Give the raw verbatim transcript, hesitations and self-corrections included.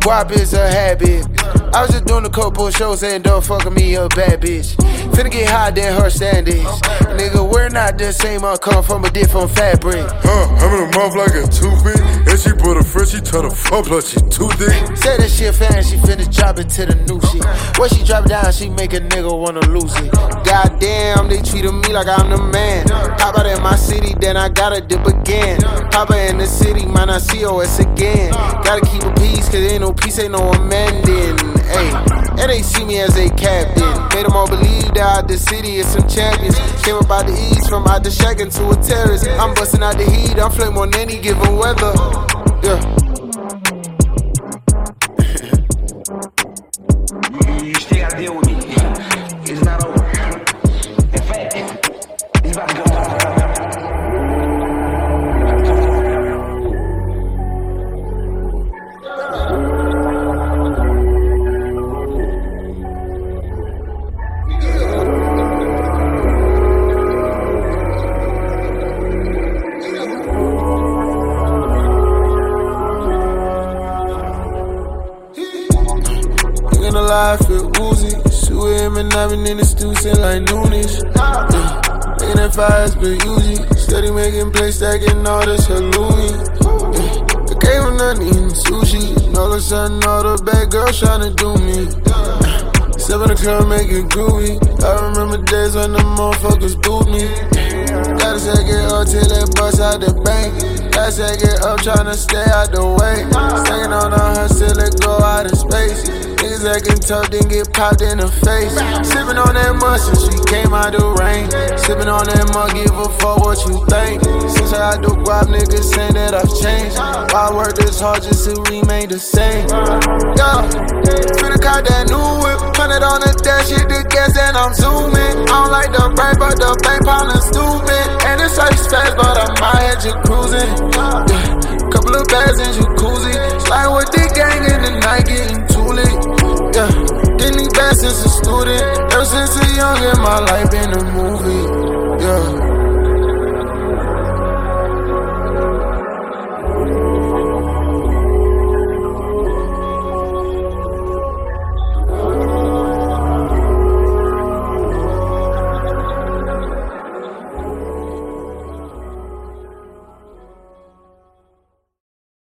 Guap is a habit. I was just doing a couple shows saying don't fuck with me, a bad bitch. Finna get high, then her standings. Nigga, we're not the same, I come from a different fabric. Huh, I'm in her mouth like a toothpick. And she brought a friend, she told her fuck plus she too thick. Say that shit fan, she finna drop it to the new shit. When she drop it down, she make a nigga wanna lose it. Goddamn, they treating me like I'm the man. Pop out in my city, then I gotta dip again. Pop out in the city, man, I C O S again. Gotta keep a peace, cause ain't no peace, ain't no amending. Ayy, and they see me as a captain. Made them all believe that out the city is some champions. Came up out the east, from out the shack into a terrace. I'm busting out the heat, I'm flame on any given weather. Yeah. You still gotta deal with me. It's not over. In fact, it's about to go down. In the life, feel woozy. Shoot him and I've been in the stew since like noonish. Yeah. Making that fires, but Uzi. Steady making plays, stacking all this halloumi. Yeah. I gave him nothing, eating sushi. And all of a sudden, all the bad girls tryna do me. Yeah. Seven o'clock, making groovy. I remember days when the motherfuckers booed me. Gotta say get up till they bust out the bank. Gotta say get up tryna stay out the way. Staying on the hunt till it go out of space. Niggas acting tough, then get popped in the face. Sippin' on that mud since she came out the rain. Sippin' on that mud, give a fuck what you think. Since I do guap, niggas saying that I've changed. I work this hard just to remain the same. Yeah, finna caught that new whip. Hundred on the dash, hit the gas, and I'm zooming. I don't like the brake, but the bank poundin' stupid. And it's ice fast, but I'm out here just cruising. Yeah, couple of bags in jacuzzi. Slide with the gang in the night, getting too lit. Yeah, didn't need bad since a student. Ever since a young in my life in a movie. Yeah.